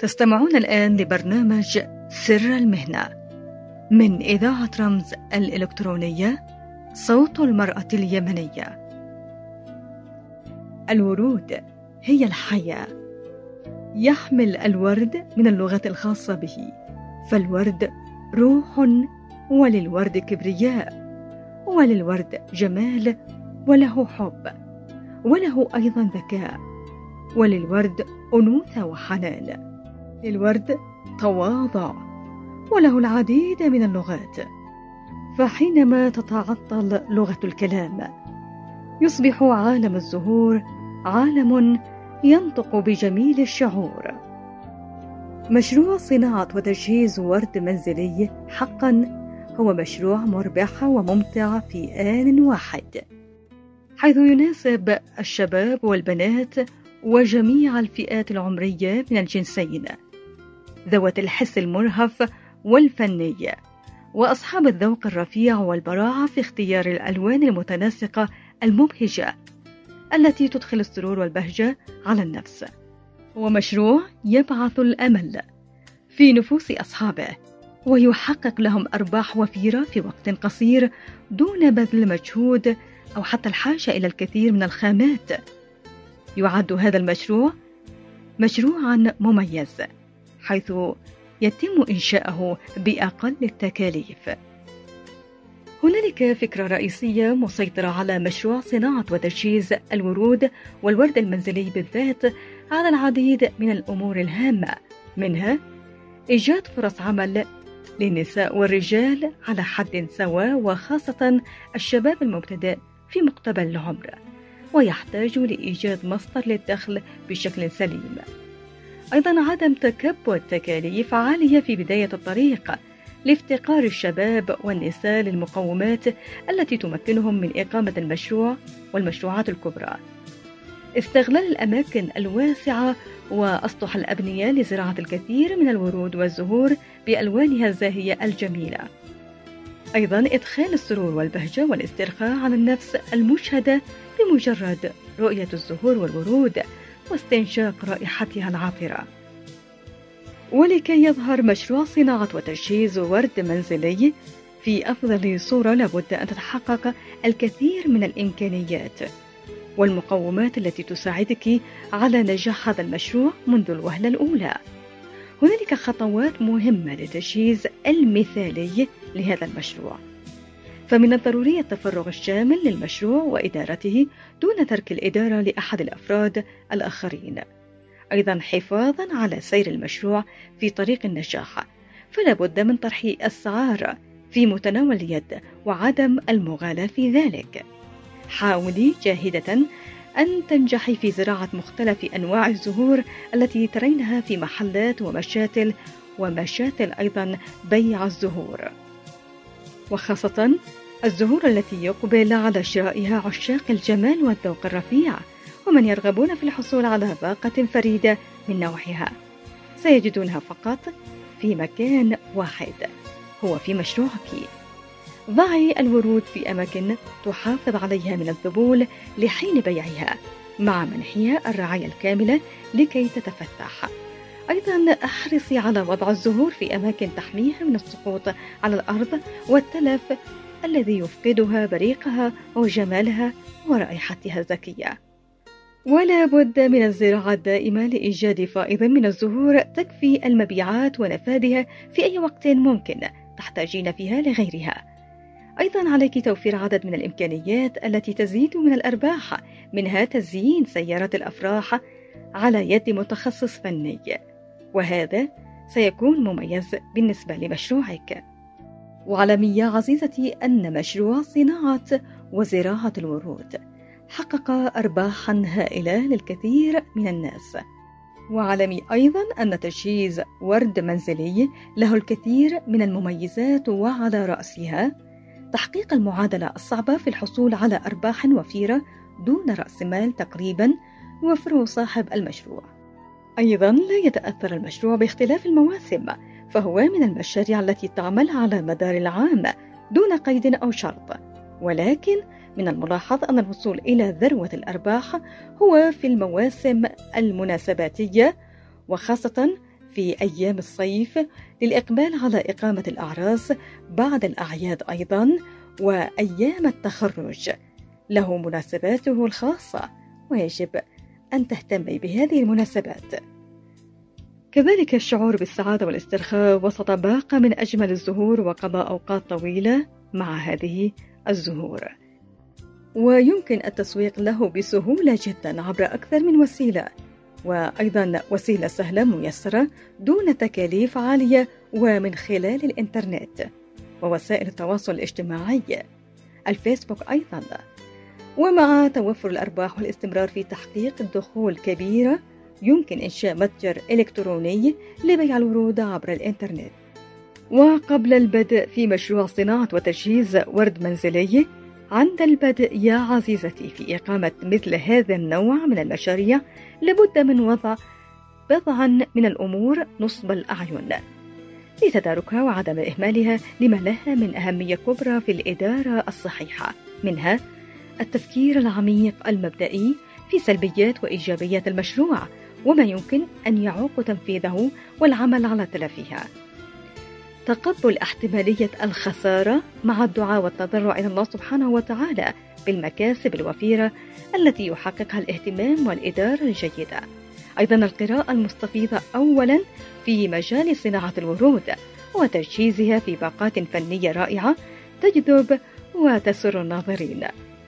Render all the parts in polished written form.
تستمعون الآن لبرنامج سر المهنة من إذاعة رمز الإلكترونية، صوت المرأة اليمنية. الورود هي الحياة. يحمل الورد من اللغة الخاصة به، فالورد روح، وللورد كبرياء، وللورد جمال، وله حب، وله أيضا ذكاء، وللورد أنوثة وحنان. للورد تواضع، وله العديد من اللغات. فحينما تتعطل لغة الكلام، يصبح عالم الزهور عالم ينطق بجميل الشعور. مشروع صناعة وتجهيز ورد منزلي حقا هو مشروع مربح وممتع في آن واحد، حيث يناسب الشباب والبنات وجميع الفئات العمرية من الجنسين، ذوات الحس المرهف والفني، وأصحاب الذوق الرفيع والبراعة في اختيار الألوان المتناسقة المبهجة التي تدخل السرور والبهجة على النفس. هو مشروع يبعث الأمل في نفوس أصحابه، ويحقق لهم أرباح وفيرة في وقت قصير دون بذل مجهود أو حتى الحاجة إلى الكثير من الخامات. يعد هذا المشروع مشروعا مميز، حيث يتم إنشاؤه بأقل التكاليف. هنالك فكرة رئيسية مسيطرة على مشروع صناعة وتجهيز الورود والورد المنزلي بالذات على العديد من الأمور الهامة، منها إيجاد فرص عمل للنساء والرجال على حد سواء، وخاصة الشباب المبتدئ في مقتبل العمر، ويحتاج لإيجاد مصدر للدخل بشكل سليم. أيضا عدم تكبد تكاليف عالية في بداية الطريق لافتقار الشباب والنساء للمقومات التي تمكنهم من إقامة المشروع والمشروعات الكبرى. استغلال الأماكن الواسعة وأسطح الأبنية لزراعة الكثير من الورود والزهور بألوانها الزاهية الجميلة. أيضا إدخال السرور والبهجة والاسترخاء على النفس المشهدة بمجرد رؤية الزهور والورود واستنشاق رائحتها العطرة. ولكي يظهر مشروع صناعة وتجهيز ورد منزلي في أفضل صورة، لابد أن تتحقق الكثير من الإمكانيات والمقومات التي تساعدك على نجاح هذا المشروع منذ الوهلة الأولى. هنالك خطوات مهمة للتجهيز المثالي لهذا المشروع، فمن الضروري التفرغ الشامل للمشروع وإدارته دون ترك الإدارة لأحد الأفراد الآخرين. أيضا حفاظا على سير المشروع في طريق النجاح، فلا بد من طرح أسعار في متناول اليد وعدم المغالاة في ذلك. حاولي جاهدة أن تنجحي في زراعة مختلف أنواع الزهور التي ترينها في محلات ومشاتل أيضا بيع الزهور، وخاصة الزهور التي يقبل على شرائها عشاق الجمال والذوق الرفيع، ومن يرغبون في الحصول على باقة فريدة من نوعها سيجدونها فقط في مكان واحد، هو في مشروعك. ضعي الورود في أماكن تحافظ عليها من الذبول لحين بيعها، مع منحها الرعاية الكاملة لكي تتفتح. أيضا احرصي على وضع الزهور في أماكن تحميها من السقوط على الأرض والتلف الذي يفقدها بريقها وجمالها ورائحتها الزكية. ولا بد من الزراعة الدائمة لإيجاد فائض من الزهور تكفي المبيعات ونفاذها في أي وقت ممكن تحتاجين فيها لغيرها. أيضا عليك توفير عدد من الإمكانيات التي تزيد من الأرباح، منها تزيين سيارات الأفراح على يد متخصص فني، وهذا سيكون مميز بالنسبة لمشروعك. واعلمي يا عزيزتي أن مشروع صناعة وزراعة الورود حقق أرباحا هائلة للكثير من الناس. واعلمي أيضا أن تجهيز ورد منزلي له الكثير من المميزات، وعلى رأسها تحقيق المعادلة الصعبة في الحصول على أرباح وفيرة دون رأس مال تقريبا وفره صاحب المشروع. أيضا لا يتأثر المشروع باختلاف المواسم، فهو من المشاريع التي تعمل على مدار العام دون قيد أو شرط، ولكن من الملاحظ أن الوصول إلى ذروة الأرباح هو في المواسم المناسباتية، وخاصة في أيام الصيف للإقبال على إقامة الأعراس بعد الأعياد أيضا وأيام التخرج. له مناسباته الخاصة ويجب أن تهتمي بهذه المناسبات. كذلك الشعور بالسعادة والاسترخاء وسط باقة من أجمل الزهور وقضاء أوقات طويلة مع هذه الزهور. ويمكن التسويق له بسهولة جدا عبر أكثر من وسيلة، وأيضا وسيلة سهلة ميسرة دون تكاليف عالية ومن خلال الإنترنت ووسائل التواصل الاجتماعي، الفيسبوك أيضا. ومع توفر الأرباح والاستمرار في تحقيق الدخول كبيرة يمكن إنشاء متجر إلكتروني لبيع الورود عبر الإنترنت. وقبل البدء في مشروع صناعة وتجهيز ورد منزلي، عند البدء يا عزيزتي في إقامة مثل هذا النوع من المشاريع لابد من وضع بضعا من الأمور نصب الأعين لتداركها وعدم إهمالها لما لها من أهمية كبرى في الإدارة الصحيحة، منها التفكير العميق المبدئي في سلبيات وإيجابيات المشروع وما يمكن أن يعوق تنفيذه والعمل على تلافيها، تقبل احتمالية الخسارة مع الدعاء والتضرع إلى الله سبحانه وتعالى بالمكاسب الوفيرة التي يحققها الاهتمام والإدارة الجيدة. أيضا القراءة المستفيضة أولا في مجال صناعة الورود وتجهيزها في باقات فنية رائعة تجذب وتسر الناظرين.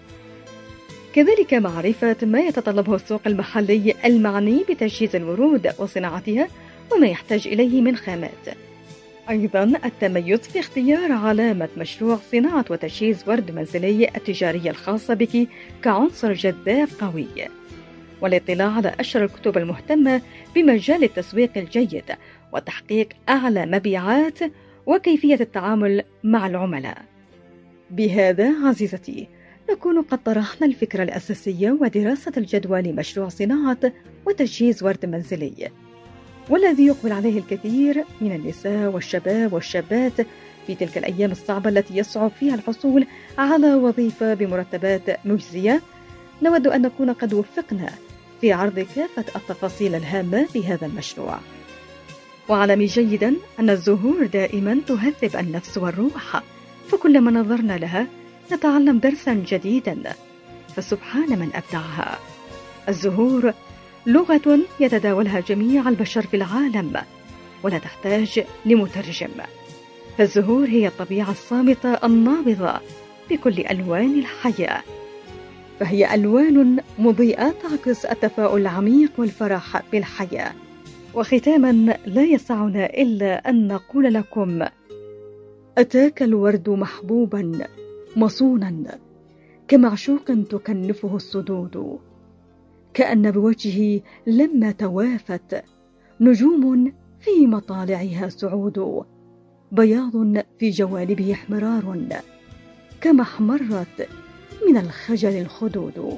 كذلك معرفة ما يتطلبه السوق المحلي المعني بتجهيز الورود وصناعتها وما يحتاج إليه من خامات. أيضا التميز في اختيار علامة مشروع صناعة وتجهيز ورد منزلي التجارية الخاصة بك كعنصر جذاب قوي، والاطلاع على أشهر الكتب المهتمة بمجال التسويق الجيد وتحقيق أعلى مبيعات وكيفية التعامل مع العملاء. بهذا عزيزتي نكون قد طرحنا الفكرة الأساسية ودراسة الجدوى لمشروع صناعة وتجهيز ورد منزلي، والذي يقبل عليه الكثير من النساء والشباب والشابات في تلك الأيام الصعبة التي يصعب فيها الحصول على وظيفة بمرتبات مجزية. نود أن نكون قد وفقنا في عرض كافة التفاصيل الهامة بهذا المشروع. واعلمي جيدا أن الزهور دائما تهذب النفس والروح، فكلما نظرنا لها نتعلم درسا جديدا، فسبحان من أبدعها. الزهور لغة يتداولها جميع البشر في العالم ولا تحتاج لمترجم، فالزهور هي الطبيعة الصامتة النابضة بكل ألوان الحياة، فهي ألوان مضيئة تعكس التفاؤل العميق والفرح بالحياة. وختاما لا يسعنا إلا أن نقول لكم: أتاك الورد محبوبا مصونا كمعشوق تكنفه الصدود، كأن بوجهه لما توافت نجوم في مطالعها سعود، بياض في جوانبه احمرار كما احمرت من الخجل الخدود.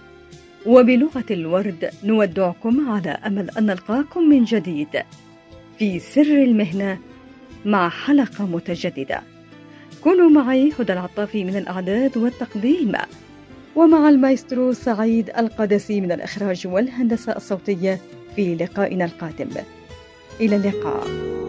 وبلغة الورد نودعكم على أمل أن نلقاكم من جديد في سر المهنة مع حلقة متجددة. كونوا معي هدى العطافي من الإعداد والتقديم، ومع المايسترو سعيد القدسي من الإخراج والهندسة الصوتية في لقائنا القادم. إلى اللقاء.